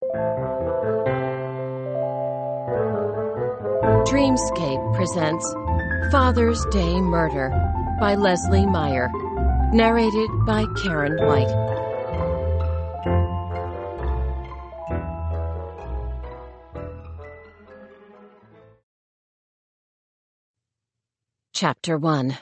Dreamscape presents Father's Day Murder by Leslie Meyer, narrated by Karen White. Chapter 1.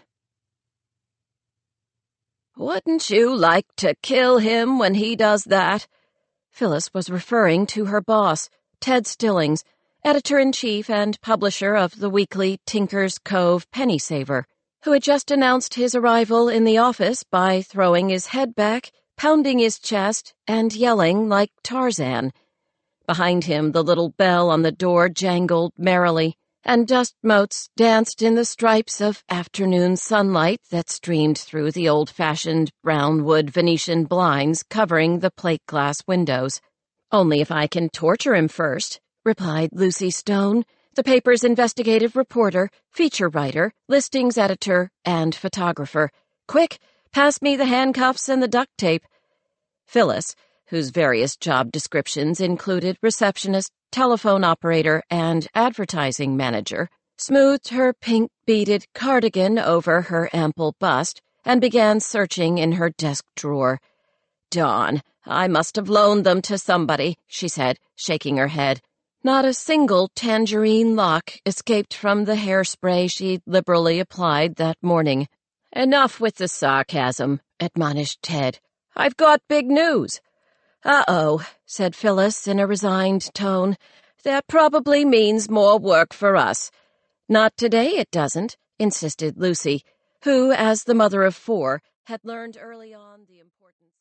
"Wouldn't you like to kill him when he does that?" Phyllis was referring to her boss, Ted Stillings, editor-in-chief and publisher of the weekly Tinker's Cove Penny Saver, who had just announced his arrival in the office by throwing his head back, pounding his chest, and yelling like Tarzan. Behind him, the little bell on the door jangled merrily, and dust motes danced in the stripes of afternoon sunlight that streamed through the old-fashioned brown wood Venetian blinds covering the plate glass windows. "Only if I can torture him first," replied Lucy Stone, the paper's investigative reporter, feature writer, listings editor, and photographer. "Quick, pass me the handcuffs and the duct tape." Phyllis, whose various job descriptions included receptionist, telephone operator, and advertising manager, smoothed her pink beaded cardigan over her ample bust and began searching in her desk drawer. "Darn, I must have loaned them to somebody," she said, shaking her head. Not a single tangerine lock escaped from the hairspray she'd liberally applied that morning. "Enough with the sarcasm," admonished Ted. "I've got big news." "Uh-oh," said Phyllis in a resigned tone. "That probably means more work for us." "Not today it doesn't," insisted Lucy, who, as the mother of four, had learned early on the importance